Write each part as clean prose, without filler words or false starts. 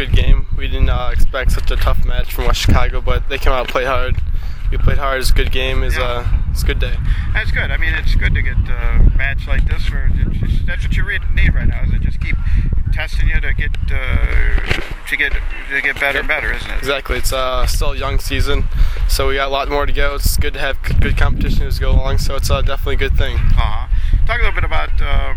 good game. We didn't expect such a tough match from West Chicago, but they came out and played hard. We played hard. It's a good game. It's a good day. That's good. I mean, it's good to get a match like this. That's what you need right now. Is it just keep testing you to get better and better, isn't it? Exactly. It's still a young season, so we got a lot more to go. It's good to have good competition as go along. So it's definitely a good thing. Talk a little bit about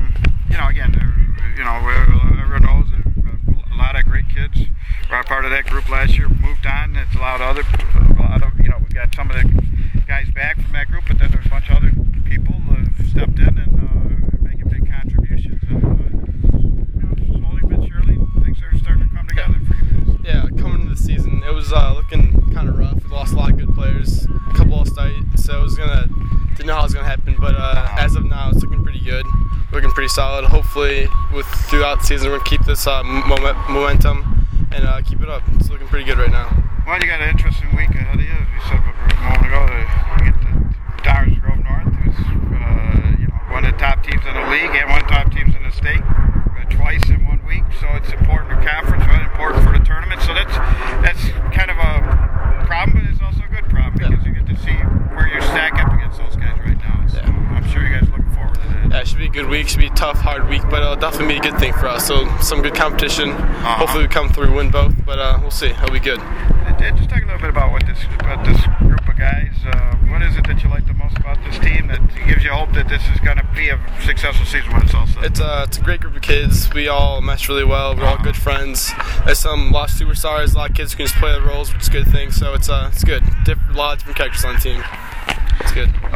everyone knows that a lot of great kids were part of that group last year. Moved on. It's allowed we got some of the guys back from that group, but then there's a bunch of other people who have stepped in and making big contributions. Slowly but surely, things are starting to come together for you guys. Yeah, coming into the season, it was looking kind of rough. We lost a lot of good players, a couple All-State, so it was didn't know how it was gonna happen. But as of now, it's looking pretty good, looking pretty solid. Hopefully, throughout the season, we're gonna keep this momentum and keep it up. It's looking pretty good right now. Well, you got an interesting week ahead of you. As we said a moment ago, to get the Downers Grove North, who's one of the top teams in the league and one of the top teams in the state, twice in 1 week. So it's important for conference, but important for the tournament. So that's kind of a problem, but it's also a good problem because you get to see where you stack up against those guys right now. So I'm sure you guys are looking forward to that. Yeah, it should be a good week. It should be a tough, hard week, but it'll definitely be a good thing for us. So some good competition. Hopefully we come through, win both, but we'll see. It'll be good. Just talk a little bit about this group of guys. What is it that you like the most about this team that gives you hope that this is going to be a successful season when it's all set? It's a great group of kids. We all mesh really well. We're all good friends. There's a lot of superstars, a lot of kids who can just play the roles, which is a good thing. So it's good. A lot of different characters on the team. It's good.